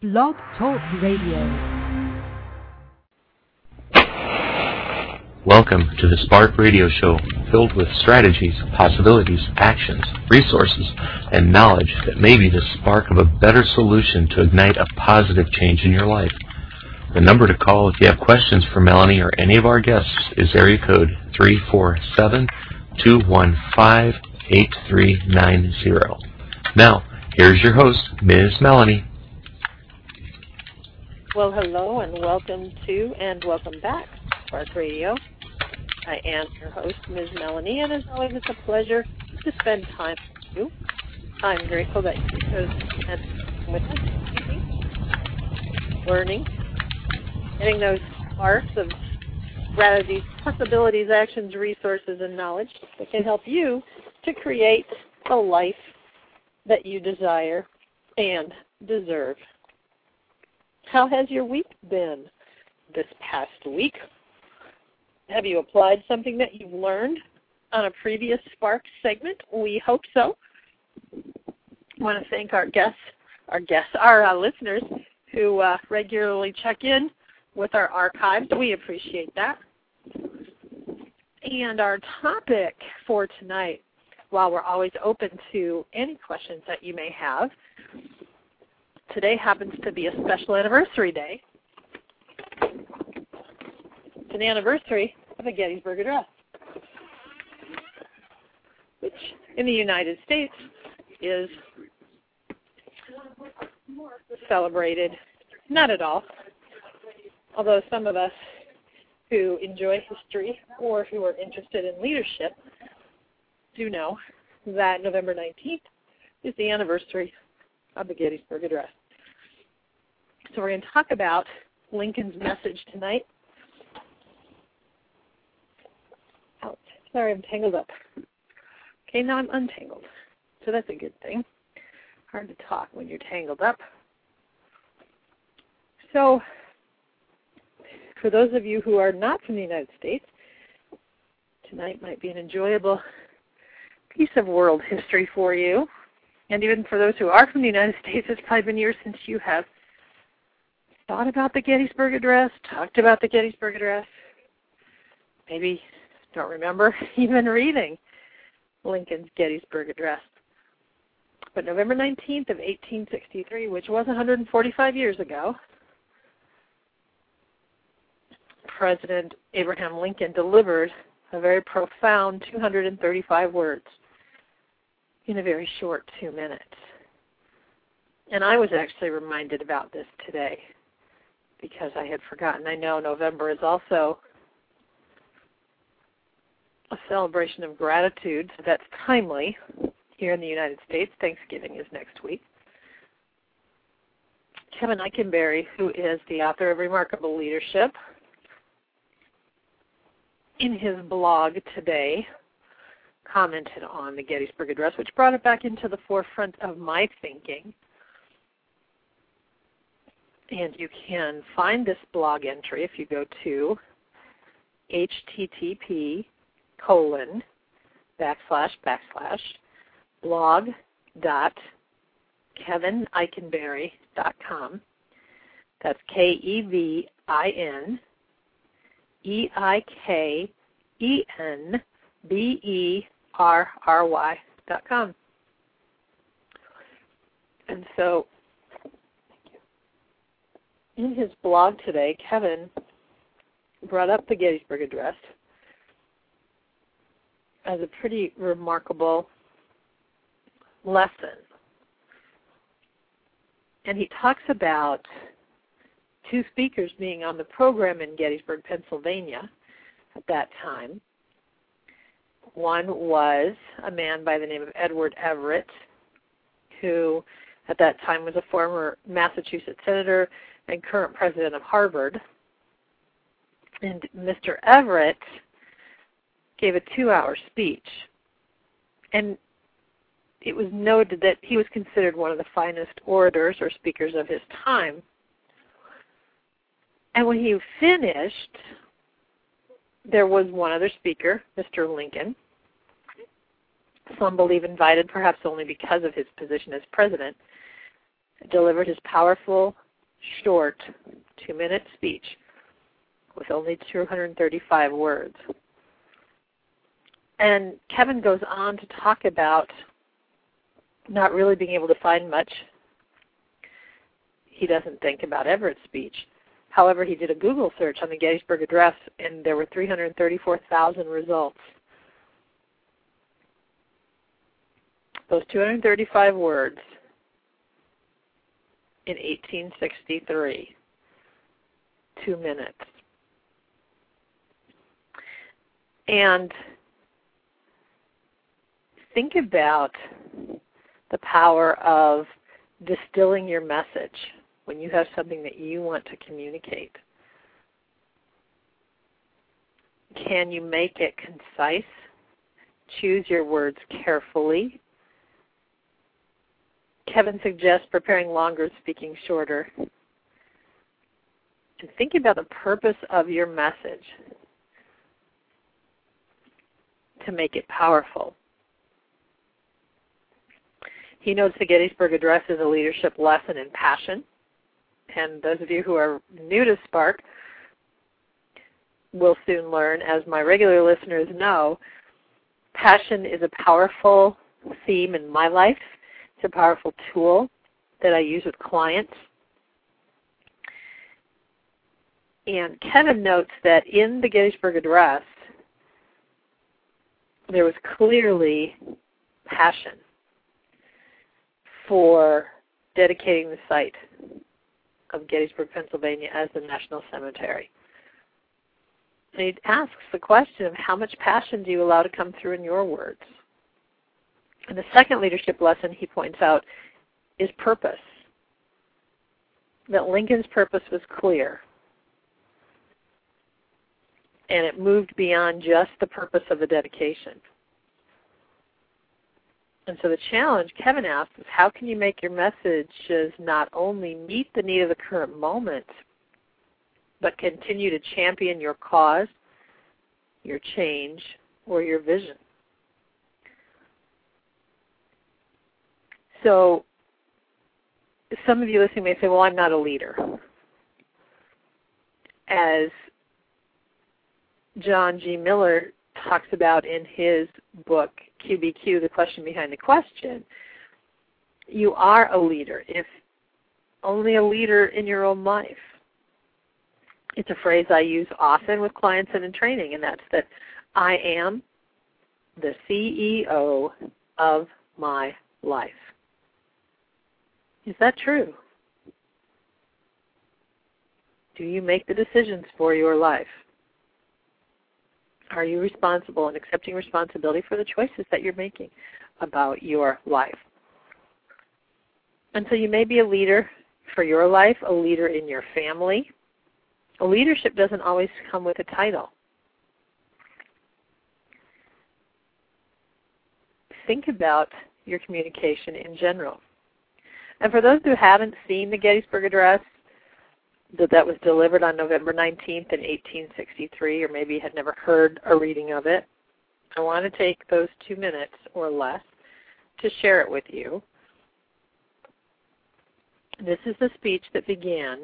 Blog Talk Radio. Welcome to the Spark Radio Show, filled with strategies, possibilities, actions, resources, and knowledge that may be the spark of a better solution to ignite a positive change in your life. The number to call if you have questions for Melanie or any of our guests is area code 347-215-8390. Now, here's your host, Ms. Melanie. Well, hello and welcome to and welcome back to Spark Radio. I am your host, Ms. Melanie, and as always, it's a pleasure to spend time with you. I'm grateful that you chose to spend time with us, learning, getting those sparks of strategies, possibilities, actions, resources, and knowledge that can help you to create the life that you desire and deserve. How has your week been this past week? Have you applied something that you've learned on a previous Spark segment? We hope so. I want to thank our listeners who regularly check in with our archives. We appreciate that. And our topic for tonight, while we're always open to any questions that you may have, today happens to be a special anniversary day. It's an anniversary of the Gettysburg Address, which in the United States is celebrated, not at all, although some of us who enjoy history or who are interested in leadership do know that November 19th is the anniversary of the Gettysburg Address. So we're going to talk about Lincoln's message tonight. Oh, sorry, I'm tangled up. Okay, now I'm untangled. So that's a good thing. Hard to talk when you're tangled up. So for those of you who are not from the United States, tonight might be an enjoyable piece of world history for you. And even for those who are from the United States, it's probably been years since you have thought about the Gettysburg Address, talked about the Gettysburg Address, maybe don't remember even reading Lincoln's Gettysburg Address. But November 19th of 1863, which was 145 years ago, President Abraham Lincoln delivered a very profound 235 words in a very short 2 minutes. And I was actually reminded about this today because I had forgotten. I know November is also a celebration of gratitude, so that's timely here in the United States. Thanksgiving is next week. Kevin Eikenberry, who is the author of Remarkable Leadership, in his blog today, commented on the Gettysburg Address, which brought it back into the forefront of my thinking. And you can find this blog entry if you go to http://blog.kevineikenberry.com. That's KEVINEIKENBERRY.com. And so in his blog today, Kevin brought up the Gettysburg Address as a pretty remarkable lesson. And he talks about two speakers being on the program in Gettysburg, Pennsylvania at that time. One was a man by the name of Edward Everett, who at that time was a former Massachusetts senator and current president of Harvard. And Mr. Everett gave a 2-hour speech. And it was noted that he was considered one of the finest orators or speakers of his time. And when he finished, there was one other speaker, Mr. Lincoln, some believe invited perhaps only because of his position as president, delivered his powerful short 2-minute speech with only 235 words. And Kevin goes on to talk about not really being able to find much. He doesn't think about Everett's speech. However, he did a Google search on the Gettysburg Address, and there were 334,000 results. Those 235 words in 1863, 2 minutes. And think about the power of distilling your message when you have something that you want to communicate. Can you make it concise? Choose your words carefully. Kevin suggests preparing longer, speaking shorter. And think about the purpose of your message to make it powerful. He notes the Gettysburg Address is a leadership lesson in passion. And those of you who are new to Spark will soon learn, as my regular listeners know, passion is a powerful theme in my life. It's a powerful tool that I use with clients. And Kevin notes that in the Gettysburg Address, there was clearly passion for dedicating the site of Gettysburg, Pennsylvania as the National Cemetery. And he asks the question of how much passion do you allow to come through in your words? And the second leadership lesson he points out is purpose. That Lincoln's purpose was clear. And it moved beyond just the purpose of the dedication. And so the challenge Kevin asks is, how can you make your messages not only meet the need of the current moment, but continue to champion your cause, your change, or your vision? So some of you listening may say, well, I'm not a leader. As John G. Miller talks about in his book, QBQ, The Question Behind the Question, you are a leader, if only a leader in your own life. It's a phrase I use often with clients and in training, and that's that I am the CEO of my life. Is that true? Do you make the decisions for your life? Are you responsible and accepting responsibility for the choices that you're making about your life? And so you may be a leader for your life, a leader in your family. A leadership doesn't always come with a title. Think about your communication in general. And for those who haven't seen the Gettysburg Address, that was delivered on November 19th in 1863, or maybe had never heard a reading of it, I want to take those 2 minutes or less to share it with you. This is the speech that began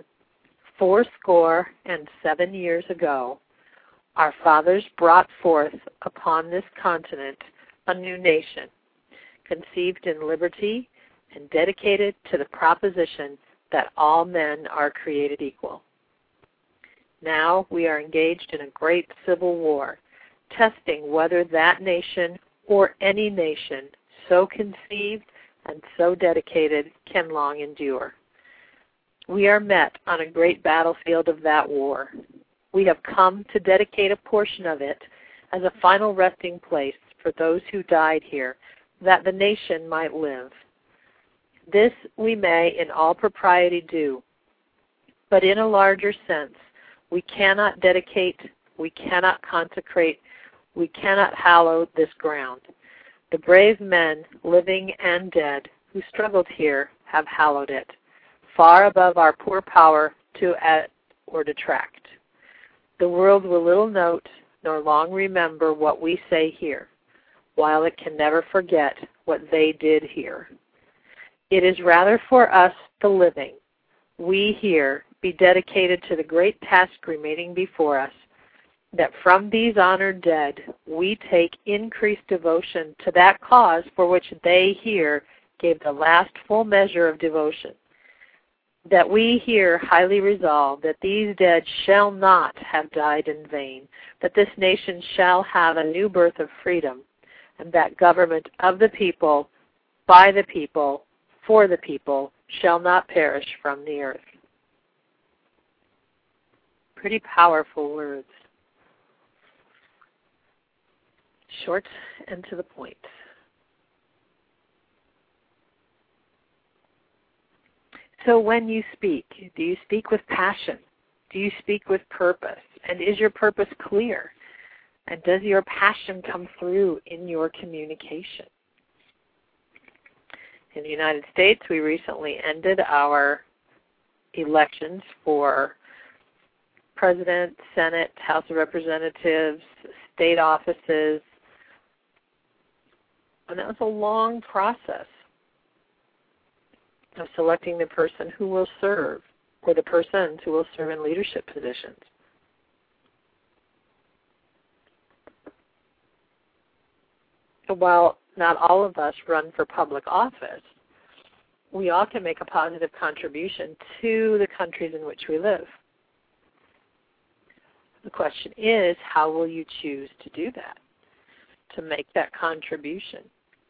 77 years ago. Our fathers brought forth upon this continent a new nation, conceived in liberty and dedicated to the proposition that all men are created equal. Now we are engaged in a great civil war, testing whether that nation or any nation so conceived and so dedicated can long endure. We are met on a great battlefield of that war. We have come to dedicate a portion of it as a final resting place for those who died here, that the nation might live. This we may in all propriety do, but in a larger sense, we cannot dedicate, we cannot consecrate, we cannot hallow this ground. The brave men, living and dead, who struggled here have hallowed it, far above our poor power to add or detract. The world will little note nor long remember what we say here, while it can never forget what they did here. It is rather for us, the living, we here be dedicated to the great task remaining before us, that from these honored dead we take increased devotion to that cause for which they here gave the last full measure of devotion, that we here highly resolve that these dead shall not have died in vain, that this nation shall have a new birth of freedom, and that government of the people, by the people, for the people, shall not perish from the earth. Pretty powerful words. Short and to the point. So when you speak, do you speak with passion? Do you speak with purpose? And is your purpose clear? And does your passion come through in your communication? In the United States, we recently ended our elections for President, Senate, House of Representatives, state offices, and that was a long process of selecting the person who will serve, or the persons who will serve in leadership positions. While not all of us run for public office, we all can make a positive contribution to the countries in which we live. The question is, how will you choose to do that, to make that contribution?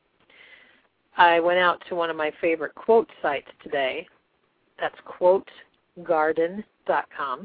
I went out to one of my favorite quote sites today. That's quotegarden.com,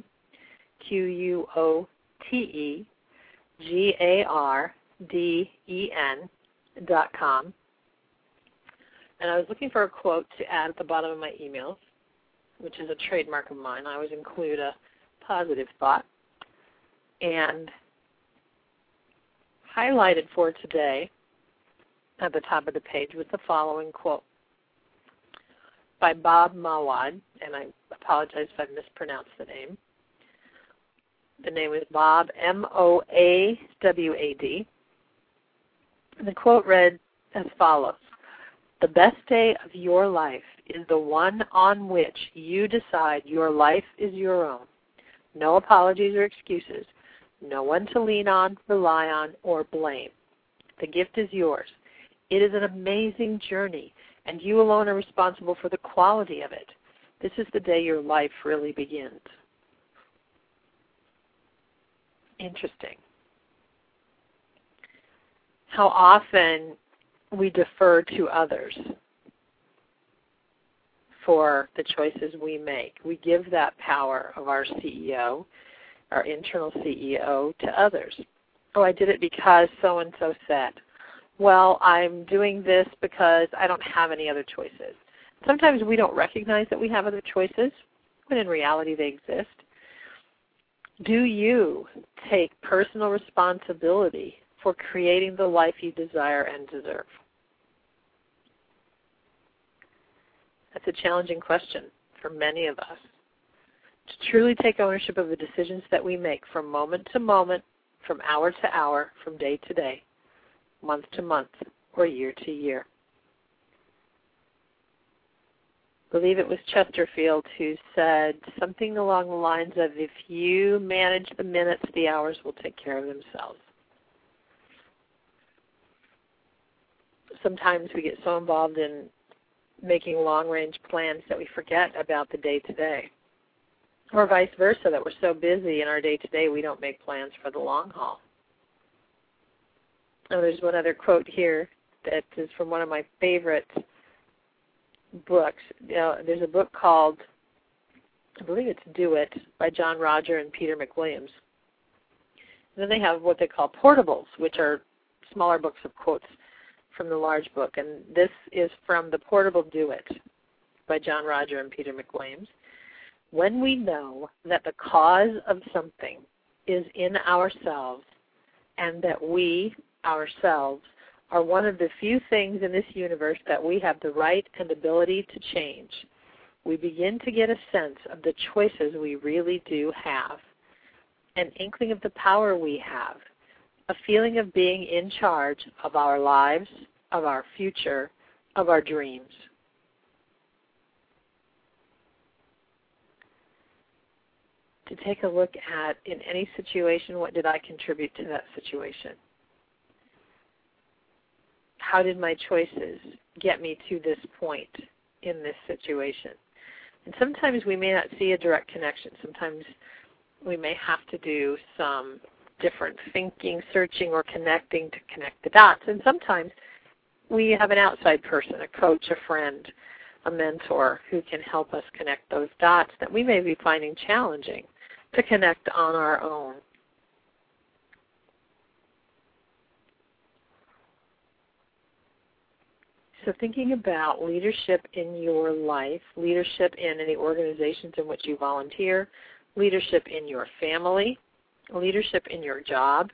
quotegarden.com. And I was looking for a quote to add at the bottom of my emails, which is a trademark of mine. I always include a positive thought. And highlighted for today at the top of the page with the following quote by Bob Mawad, and I apologize if I mispronounced the name. The name is Bob, M-O-A-W-A-D. And the quote read as follows: "The best day of your life is the one on which you decide your life is your own. No apologies or excuses. No one to lean on, rely on, or blame. The gift is yours. It is an amazing journey, and you alone are responsible for the quality of it. This is the day your life really begins." Interesting. How often we defer to others for the choices we make. We give that power of our CEO, our internal CEO, to others. Oh, I did it because so-and-so said. Well, I'm doing this because I don't have any other choices. Sometimes we don't recognize that we have other choices, when in reality they exist. Do you take personal responsibility for creating the life you desire and deserve? That's a challenging question for many of us. To truly take ownership of the decisions that we make from moment to moment, from hour to hour, from day to day, month to month, or year to year. I believe it was Chesterfield who said something along the lines of, if you manage the minutes, the hours will take care of themselves. Sometimes we get so involved in making long-range plans that we forget about the day-to-day. Or vice versa, that we're so busy in our day-to-day we don't make plans for the long haul. Oh, there's one other quote here that is from one of my favorite books. There's a book called, I believe it's Do It, by John Roger and Peter McWilliams. And then they have what they call portables, which are smaller books of quotes from the large book. And this is from the portable Do It by John Roger and Peter McWilliams. When we know that the cause of something is in ourselves, and that we ourselves are one of the few things in this universe that we have the right and ability to change, we begin to get a sense of the choices we really do have, an inkling of the power we have, a feeling of being in charge of our lives, of our future, of our dreams. to take a look at, in any situation, what did I contribute to that situation? How did my choices get me to this point in this situation? And sometimes we may not see a direct connection. Sometimes we may have to do some different thinking, searching, or connecting to connect the dots. And sometimes we have an outside person, a coach, a friend, a mentor, who can help us connect those dots that we may be finding challenging to connect on our own. So thinking about leadership in your life, leadership in any organizations in which you volunteer, leadership in your family, leadership in your job,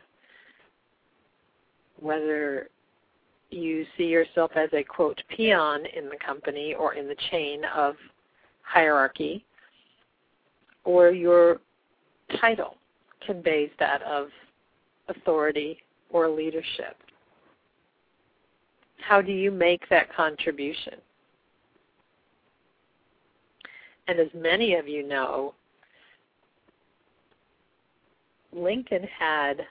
whether you see yourself as a, quote, peon in the company or in the chain of hierarchy, or your title conveys that of authority or leadership. How do you make that contribution? And as many of you know, Lincoln had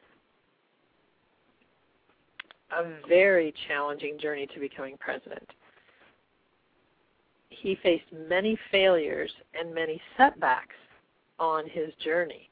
a very challenging journey to becoming president. He faced many failures and many setbacks on his journey.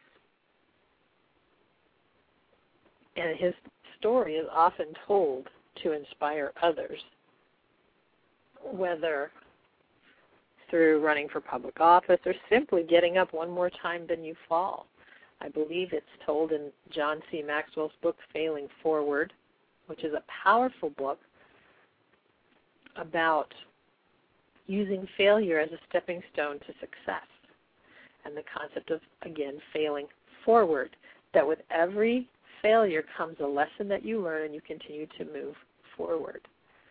And his story is often told to inspire others, whether through running for public office or simply getting up one more time than you fall. I believe it's told in John C. Maxwell's book, Failing Forward, which is a powerful book about using failure as a stepping stone to success, and the concept of, again, failing forward, that with every failure comes a lesson that you learn and you continue to move forward.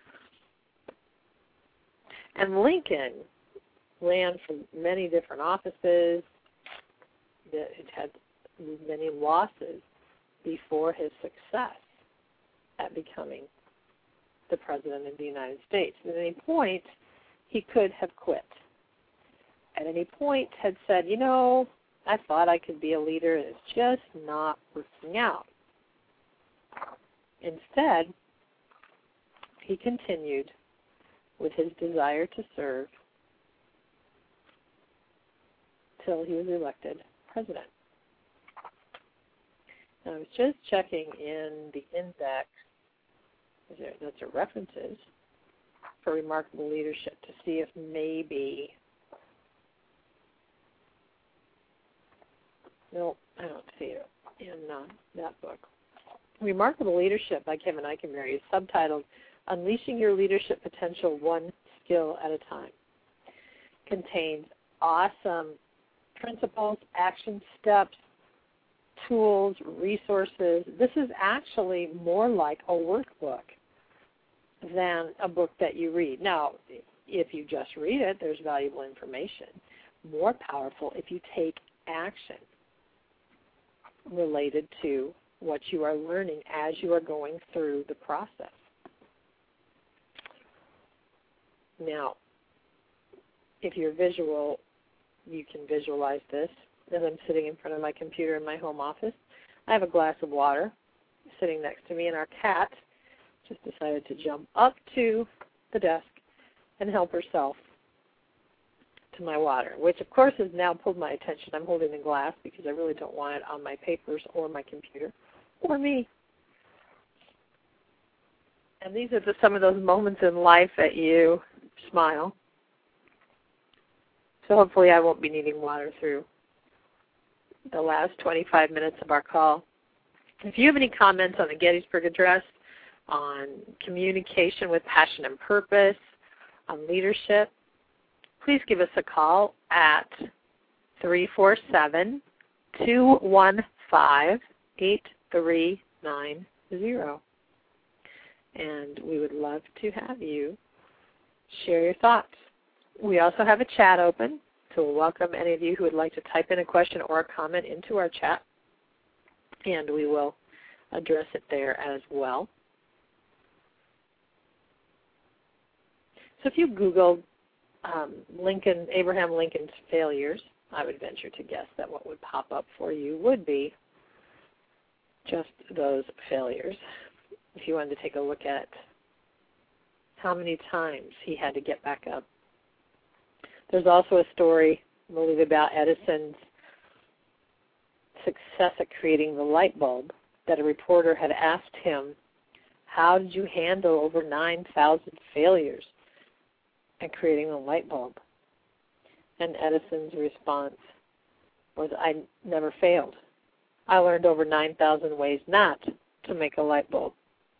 And Lincoln ran for many different offices. It had many losses before his success at becoming the President of the United States. At any point, he could have quit. At any point, had said, you know, I thought I could be a leader, and it's just not working out. Instead, he continued with his desire to serve till he was elected president. Now, I was just checking in the index, that's a references for remarkable leadership, to see if maybe, no, I don't see it in that book. Remarkable Leadership by Kevin Eikenberry is subtitled Unleashing Your Leadership Potential One Skill at a Time. Contains awesome principles, action steps, tools, resources. This is actually more like a workbook than a book that you read. Now, if you just read it, there's valuable information. More powerful if you take action related to what you are learning as you are going through the process. Now, if you're visual, you can visualize this. As I'm sitting in front of my computer in my home office, I have a glass of water sitting next to me, and our cat just decided to jump up to the desk and help herself to my water, which of course has now pulled my attention. I'm holding the glass because I really don't want it on my papers or my computer or me. And these are some of those moments in life that you smile. So hopefully I won't be needing water through the last 25 minutes of our call. If you have any comments on the Gettysburg Address, on communication with passion and purpose, on leadership, please give us a call at 347-215-8390. And we would love to have you share your thoughts. We also have a chat open, so we'll welcome any of you who would like to type in a question or a comment into our chat, and we will address it there as well. So if you Google Abraham Lincoln's failures, I would venture to guess that what would pop up for you would be just those failures. If you wanted to take a look at how many times he had to get back up. There's also a story, I believe, about Edison's success at creating the light bulb, that a reporter had asked him, how did you handle over 9,000 failures at creating the light bulb? And Edison's response was, I never failed. I learned over 9,000 ways not to make a light bulb.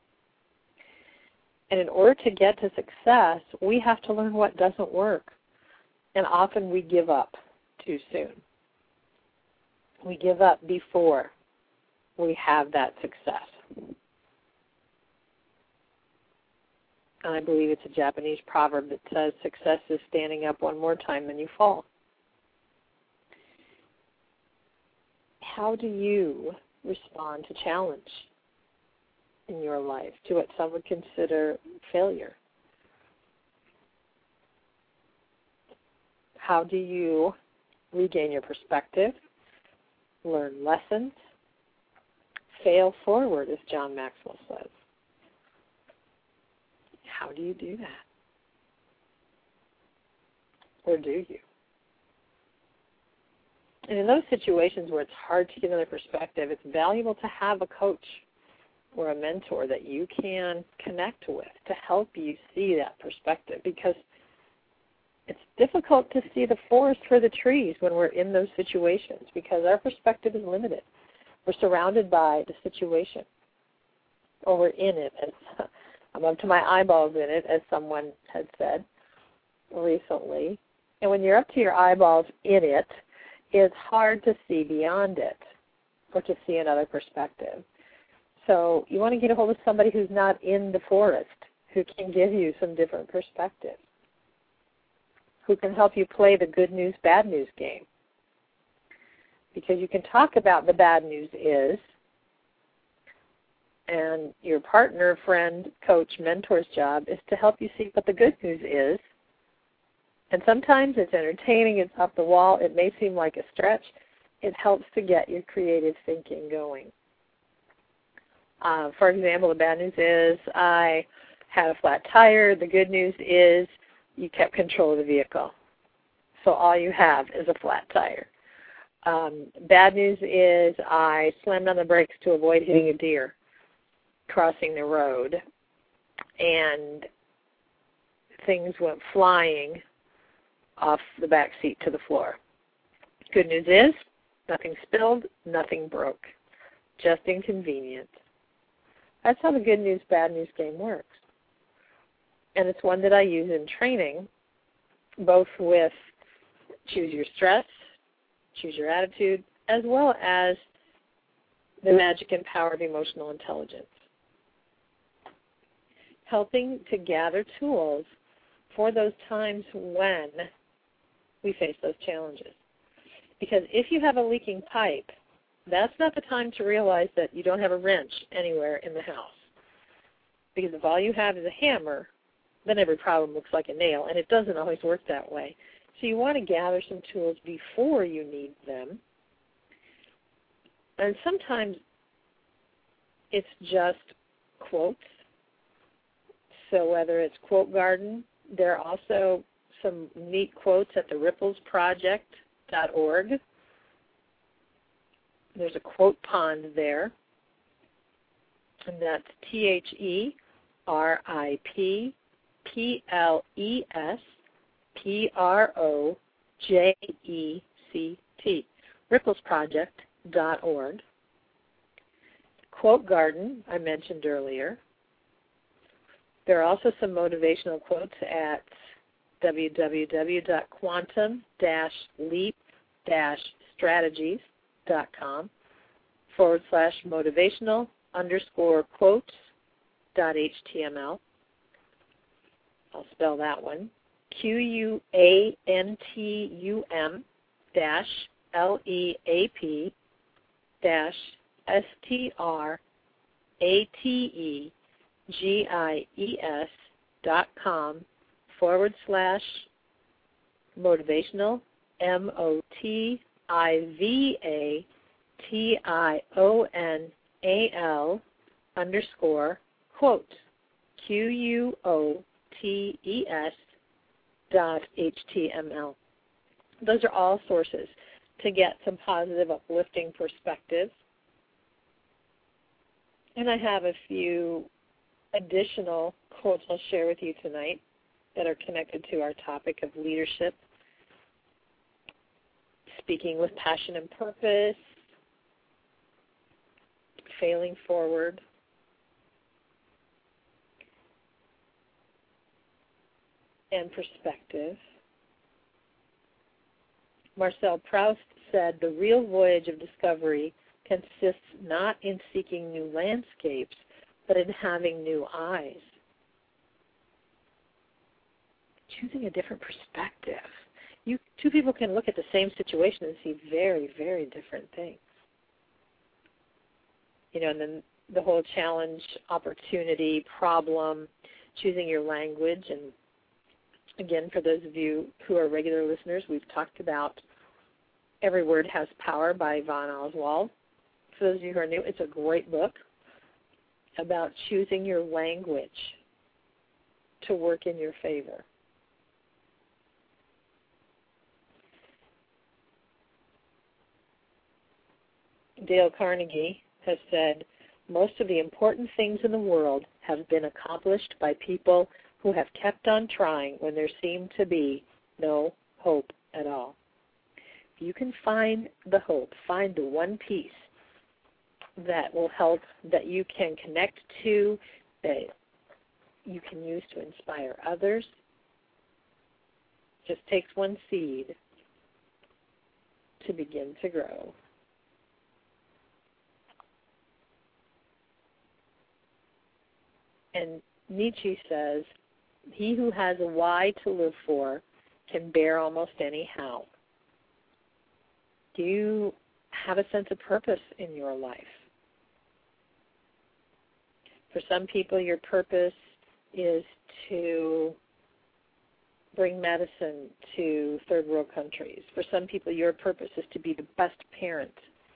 And in order to get to success, we have to learn what doesn't work. And often we give up too soon. We give up before we have that success. And I believe it's a Japanese proverb that says, success is standing up one more time than you fall. How do you respond to challenge in your life, to what some would consider failure? How do you regain your perspective, learn lessons, fail forward, as John Maxwell says? How do you do that? Or do you? And in those situations where it's hard to get another perspective, it's valuable to have a coach or a mentor that you can connect with to help you see that perspective, because it's difficult to see the forest for the trees when we're in those situations, because our perspective is limited. We're surrounded by the situation, or we're in it. As I'm up to my eyeballs in it, as someone had said recently. And when you're up to your eyeballs in it, it's hard to see beyond it or to see another perspective. So you want to get a hold of somebody who's not in the forest, who can give you some different perspectives, who can help you play the good news, bad news game. Because you can talk about the bad news is, and your partner, friend, coach, mentor's job is to help you see what the good news is. And sometimes it's entertaining, it's up the wall, it may seem like a stretch. It helps to get your creative thinking going. For example, the bad news is I had a flat tire. The good news is you kept control of the vehicle. So all you have is a flat tire. Bad news is I slammed on the brakes to avoid hitting a deer crossing the road, and things went flying off the back seat to the floor. Good news is nothing spilled, nothing broke, just inconvenient. That's how the good news, bad news game works. And it's one that I use in training, both with Choose Your Stress, Choose Your Attitude, as well as the magic and power of emotional intelligence. Helping to gather tools for those times when we face those challenges. Because if you have a leaking pipe, that's not the time to realize that you don't have a wrench anywhere in the house. Because if all you have is a hammer, then every problem looks like a nail, and it doesn't always work that way. So you want to gather some tools before you need them. And sometimes it's just quotes. So whether it's Quote Garden, there are also some neat quotes at the ripplesproject.org. There's a quote pond there, and that's THERIPPLESPROJECT, ripplesproject.org. Quote Garden, I mentioned earlier. There are also some motivational quotes at www.quantum-leap-strategies.com/motivational_quotes.html. I'll spell that one. QUANTUM-LEAP-STRATEGIES.com/motivational MOTIVATIONAL_quote, QUOTES.html. Those are all sources to get some positive, uplifting perspectives. And I have a few additional quotes I'll share with you tonight that are connected to our topic of leadership, speaking with passion and purpose, failing forward, and perspective. Marcel Proust said, "The real voyage of discovery consists not in seeking new landscapes, but in having new eyes." Choosing a different perspective. Two people can look at the same situation and see very, very different things. And then the whole challenge, opportunity, problem, choosing your language. And again, for those of you who are regular listeners, we've talked about Every Word Has Power by Yvonne Oswald. For those of you who are new, it's a great book about choosing your language to work in your favor. Dale Carnegie has said, "Most of the important things in the world have been accomplished by people who have kept on trying when there seemed to be no hope at all." If you can find the hope, find the one piece that will help, that you can connect to, that you can use to inspire others. Just takes one seed to begin to grow. And Nietzsche says, "He who has a why to live for can bear almost any how." Do you have a sense of purpose in your life? For some people, your purpose is to bring medicine to third world countries. For some people, your purpose is to be the best parent,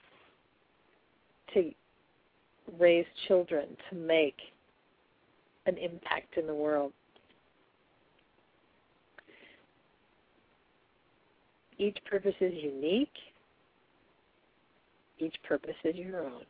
to raise children, to make an impact in the world. Each purpose is unique. Each purpose is your own.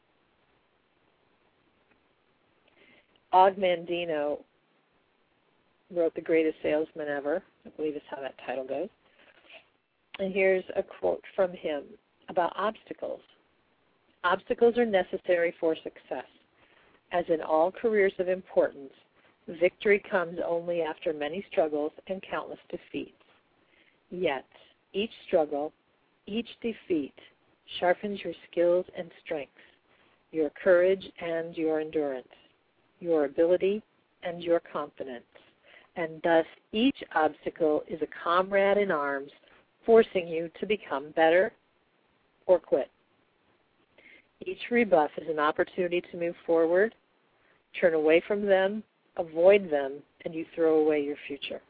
Og Mandino wrote The Greatest Salesman Ever. I believe is how that title goes. And here's a quote from him about obstacles. "Obstacles are necessary for success. As in all careers of importance, victory comes only after many struggles and countless defeats. Yet, each struggle, each defeat sharpens your skills and strengths, your courage and your endurance, your ability and your confidence, and thus each obstacle is a comrade in arms forcing you to become better or quit. Each rebuff is an opportunity to move forward, turn away from them, avoid them, and you throw away your future."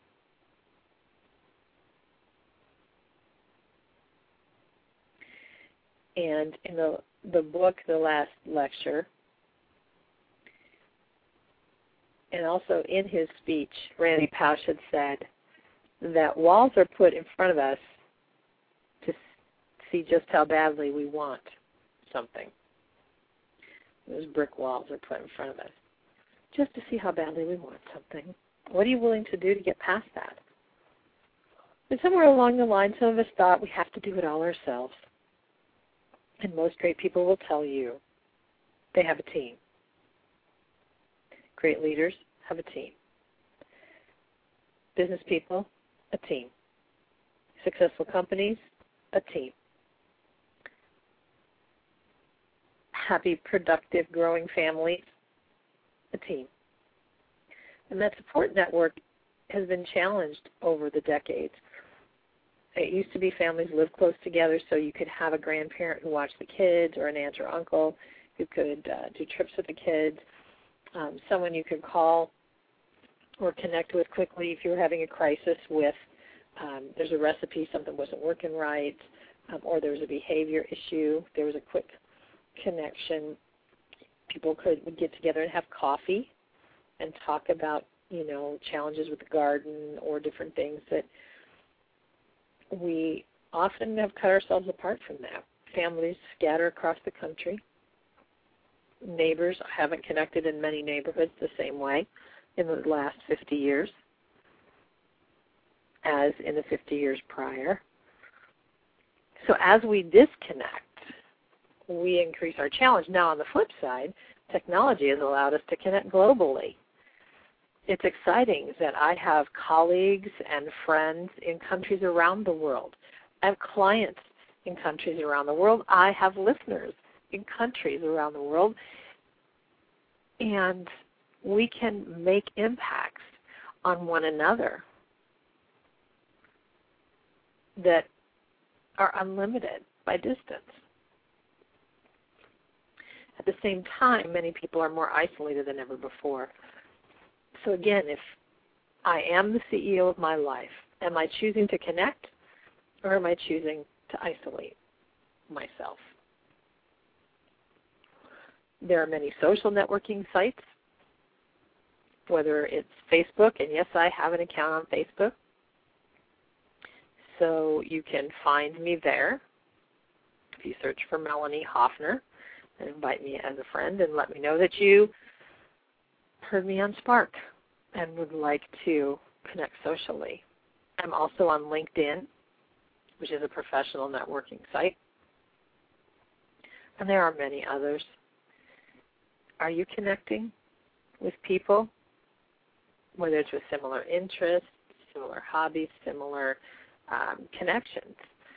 And in the book, The Last Lecture, and also in his speech, Randy Pausch had said that walls are put in front of us to see just how badly we want something. Those brick walls are put in front of us just to see how badly we want something. What are you willing to do to get past that? And somewhere along the line, some of us thought we have to do it all ourselves. And most great people will tell you they have a team. Great leaders have a team. Business people, a team. Successful companies, a team. Happy, productive, growing families, a team. And that support network has been challenged over the decades. It used to be families lived close together, so you could have a grandparent who watched the kids, or an aunt or uncle who could do trips with the kids, someone you could call or connect with quickly if you were having a crisis with there's a recipe, something wasn't working right, or there was a behavior issue, there was a quick connection. People would get together and have coffee and talk about, challenges with the garden or different things that we often have cut ourselves apart from that. Families scatter across the country. Neighbors haven't connected in many neighborhoods the same way in the last 50 years as in the 50 years prior. So as we disconnect, we increase our challenge. Now, on the flip side, technology has allowed us to connect globally. It's exciting that I have colleagues and friends in countries around the world. I have clients in countries around the world. I have listeners in countries around the world. And we can make impacts on one another that are unlimited by distance. At the same time, many people are more isolated than ever before. So again, if I am the CEO of my life, am I choosing to connect or am I choosing to isolate myself? There are many social networking sites, whether it's Facebook, and yes, I have an account on Facebook, so you can find me there. If you search for Melanie Hoffner and invite me as a friend and let me know that you heard me on Spark and would like to connect socially. I'm also on LinkedIn, which is a professional networking site, and there are many others. Are you connecting with people, whether it's with similar interests, similar hobbies, similar connections?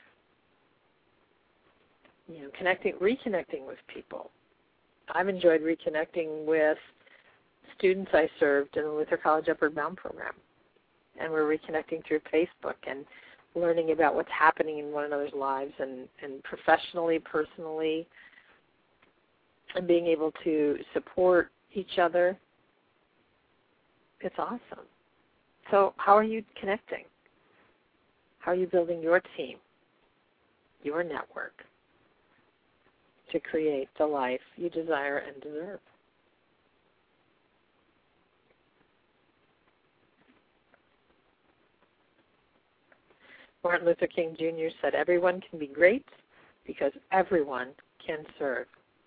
Reconnecting with people. I've enjoyed reconnecting with students I served in the Luther College Upward Bound program, and we're reconnecting through Facebook and learning about what's happening in one another's lives and professionally, personally, and being able to support each other. It's awesome. So how are you connecting? How are you building your team, your network, to create the life you desire and deserve? Martin Luther King Jr. said, everyone can be great because everyone can serve.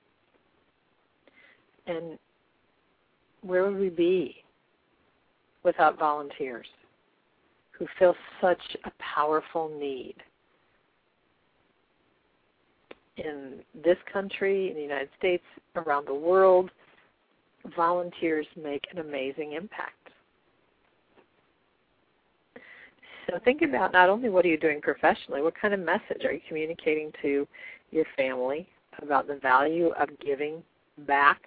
And where would we be without volunteers who feel such a powerful need? In this country, in the United States, around the world, volunteers make an amazing impact. So think about not only what are you doing professionally, what kind of message are you communicating to your family about the value of giving back,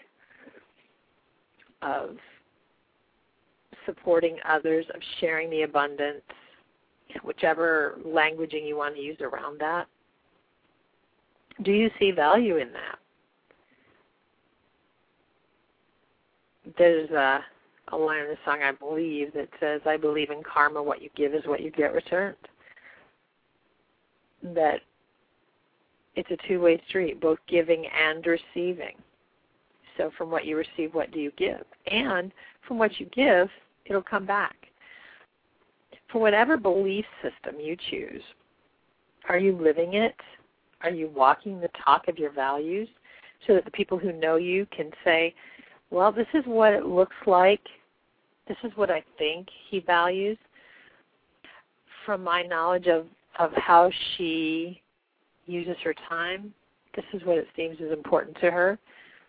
of supporting others, of sharing the abundance, whichever languaging you want to use around that. Do you see value in that? There's a line in the song, I believe, that says, I believe in karma, what you give is what you get returned. That it's a two-way street, both giving and receiving. So from what you receive, what do you give? And from what you give, it'll come back. For whatever belief system you choose, are you living it? Are you walking the talk of your values so that the people who know you can say, well, this is what it looks like. This is what I think he values. From my knowledge of how she uses her time, this is what it seems is important to her.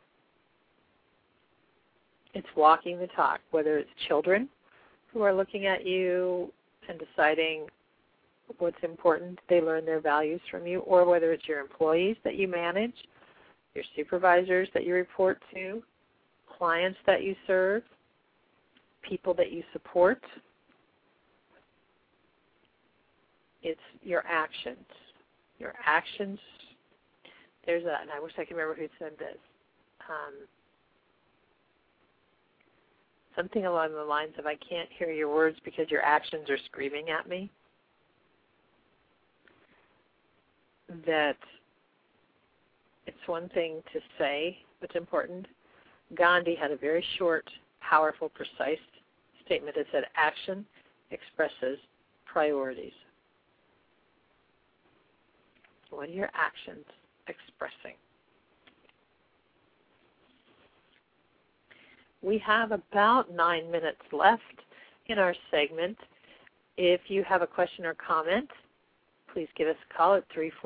It's walking the talk, whether it's children who are looking at you and deciding what's important, they learn their values from you, or whether it's your employees that you manage, your supervisors that you report to, clients that you serve, people that you support. It's your actions. Your actions. And I wish I could remember who said this. Something along the lines of, I can't hear your words because your actions are screaming at me. that it's one thing to say what's important. Gandhi had a very short, powerful, precise statement that said, action expresses priorities. What are your actions expressing? We have about 9 minutes left in our segment. If you have a question or comment, please give us a call at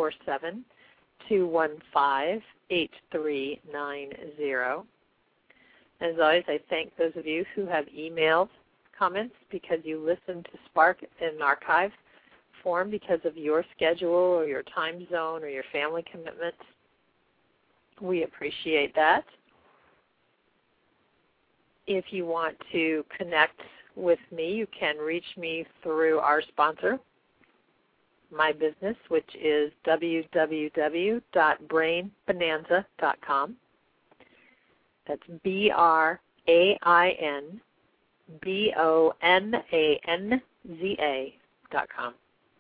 347-215-8390. As always, I thank those of you who have emailed comments because you listen to Spark in archive form because of your schedule or your time zone or your family commitments. We appreciate that. If you want to connect with me, you can reach me through our sponsor, my business, which is www.brainbonanza.com. That's BrainBonanza.com.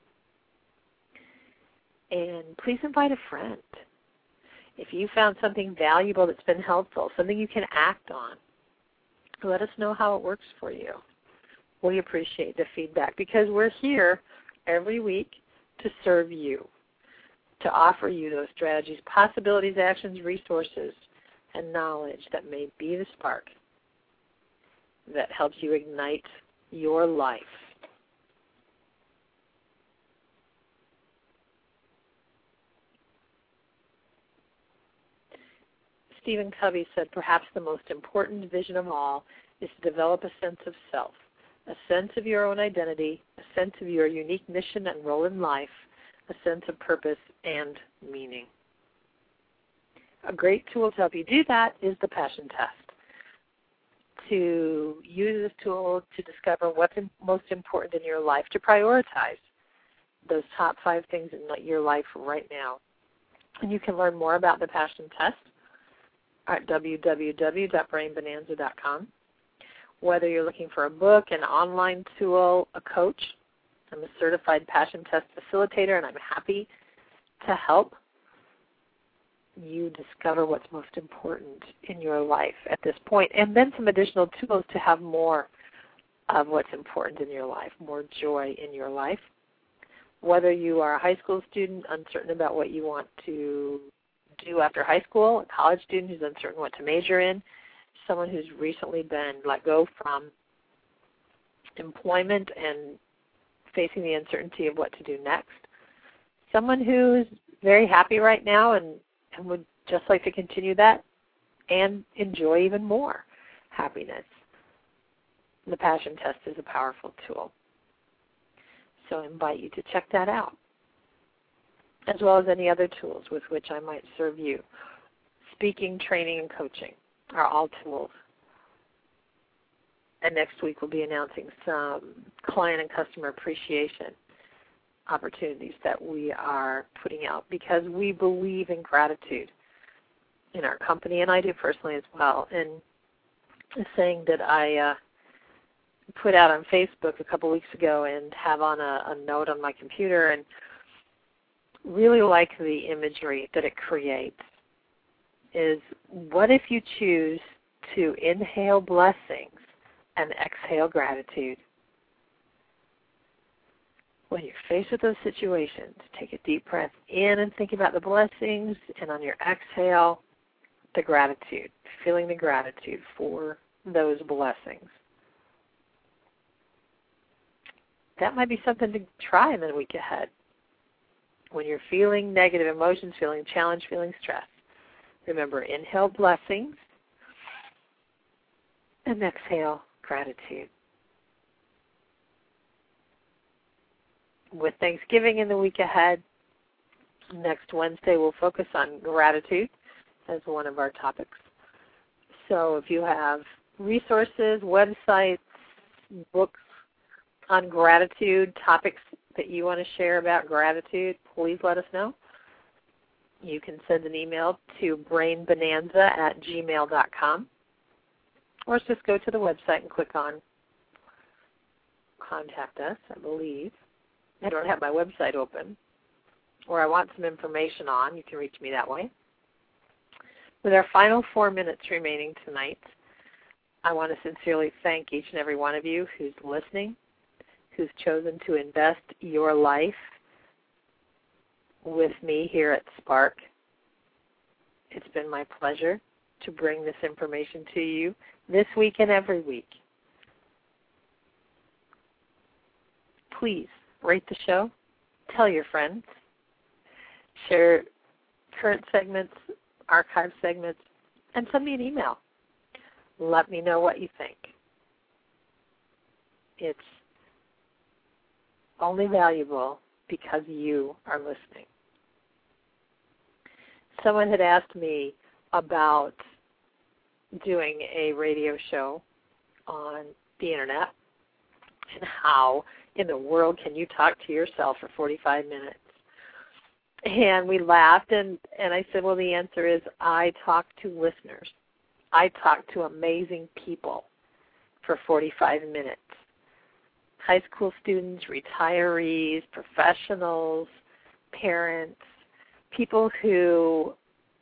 And please invite a friend. If you found something valuable that's been helpful, something you can act on, let us know how it works for you. We appreciate the feedback because we're here every week to serve you, to offer you those strategies, possibilities, actions, resources, and knowledge that may be the spark that helps you ignite your life. Stephen Covey said, perhaps the most important vision of all is to develop a sense of self, a sense of your own identity, a sense of your unique mission and role in life, a sense of purpose and meaning. A great tool to help you do that is the Passion Test. To use this tool to discover what's most important in your life, to prioritize those top 5 things in your life right now. And you can learn more about the Passion Test at www.brainbonanza.com. Whether you're looking for a book, an online tool, a coach, I'm a certified Passion Test facilitator, and I'm happy to help you discover what's most important in your life at this point, and then some additional tools to have more of what's important in your life, more joy in your life. Whether you are a high school student uncertain about what you want to do after high school, a college student who's uncertain what to major in, someone who's recently been let go from employment and facing the uncertainty of what to do next, someone who's very happy right now and would just like to continue that and enjoy even more happiness. The Passion Test is a powerful tool. So I invite you to check that out, as well as any other tools with which I might serve you. Speaking, training, and coaching are all tools. And next week we'll be announcing some client and customer appreciation opportunities that we are putting out because we believe in gratitude in our company, and I do personally as well. And a saying that I put out on Facebook a couple weeks ago and have on a note on my computer, and really like the imagery that it creates, is what if you choose to inhale blessings and exhale gratitude? When you're faced with those situations, take a deep breath in and think about the blessings, and on your exhale, the gratitude, feeling the gratitude for those blessings. That might be something to try in the week ahead. When you're feeling negative emotions, feeling challenged, feeling stressed, remember, inhale blessings and exhale gratitude. With Thanksgiving in the week ahead, next Wednesday we'll focus on gratitude as one of our topics. So if you have resources, websites, books on gratitude, topics that you want to share about gratitude, please let us know. You can send an email to brainbonanza@gmail.com, or just go to the website and click on Contact Us, I believe. I don't have my website open. or I want some information on, you can reach me that way. With our final 4 minutes remaining tonight, I want to sincerely thank each and every one of you who's listening, who's chosen to invest your life with me here at Spark. It's been my pleasure to bring this information to you this week and every week. Please rate the show, tell your friends, share current segments, archive segments, and send me an email. Let me know what you think. It's only valuable because you are listening. Someone had asked me about doing a radio show on the internet and how in the world can you talk to yourself for 45 minutes? And we laughed, and I said, well, the answer is I talk to listeners. I talk to amazing people for 45 minutes. High school students, retirees, professionals, parents, people who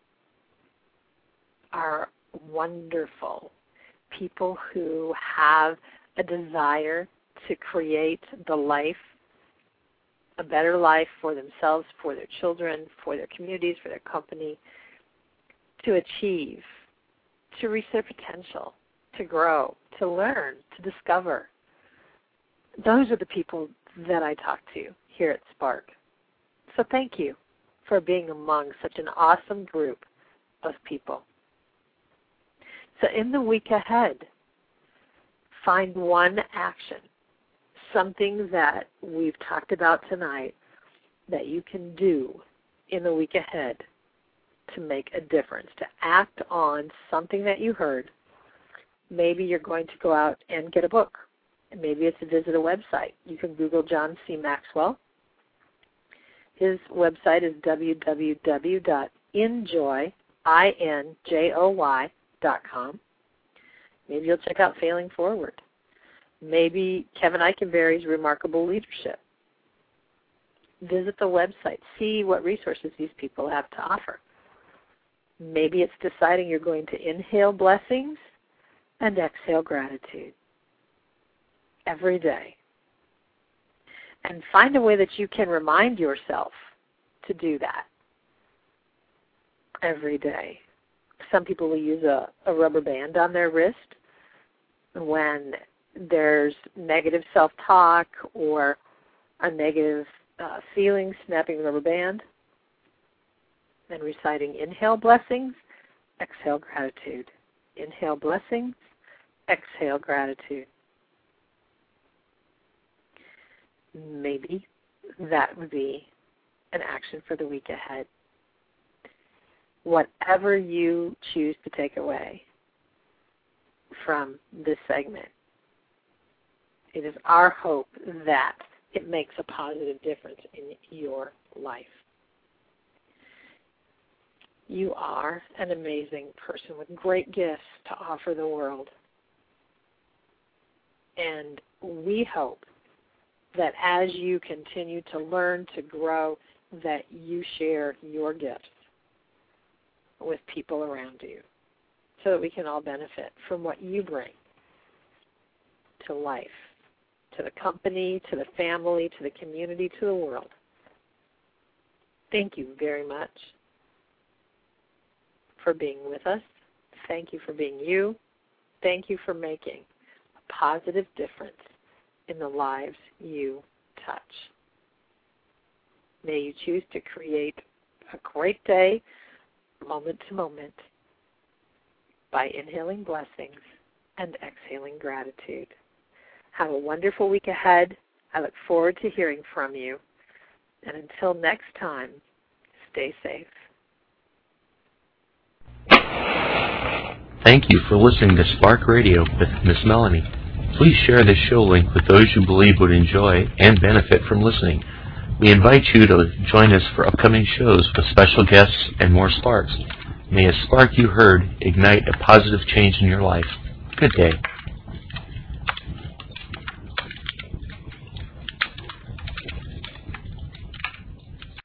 are wonderful, people who have a desire to create the life, a better life for themselves, for their children, for their communities, for their company, to achieve, to reach their potential, to grow, to learn, to discover. Those are the people that I talk to here at Spark. So thank you for being among such an awesome group of people. So in the week ahead, find one action, something that we've talked about tonight that you can do in the week ahead to make a difference, to act on something that you heard. Maybe you're going to go out and get a book. Maybe it's to visit a website. You can Google John C. Maxwell. His website is www.enjoy.com. Maybe you'll check out Failing Forward. Maybe Kevin Eikenberry's Remarkable Leadership. Visit the website. See what resources these people have to offer. Maybe it's deciding you're going to inhale blessings and exhale gratitude every day. And find a way that you can remind yourself to do that every day. Some people will use a rubber band on their wrist when there's negative self-talk or a negative feeling, snapping the rubber band and reciting inhale blessings, exhale gratitude. Inhale blessings, exhale gratitude. Maybe that would be an action for the week ahead. Whatever you choose to take away from this segment, it is our hope that it makes a positive difference in your life. You are an amazing person with great gifts to offer the world. And we hope that as you continue to learn, to grow, that you share your gifts with people around you so that we can all benefit from what you bring to life, to the company, to the family, to the community, to the world. Thank you very much for being with us. Thank you for being you. Thank you for making a positive difference in the lives you touch. May you choose to create a great day, moment to moment, by inhaling blessings and exhaling gratitude. Have a wonderful week ahead. I look forward to hearing from you. And until next time, stay safe. Thank you for listening to Spark Radio with Miss Melanie. Please share this show link with those you believe would enjoy and benefit from listening. We invite you to join us for upcoming shows with special guests and more sparks. May a spark you heard ignite a positive change in your life. Good day.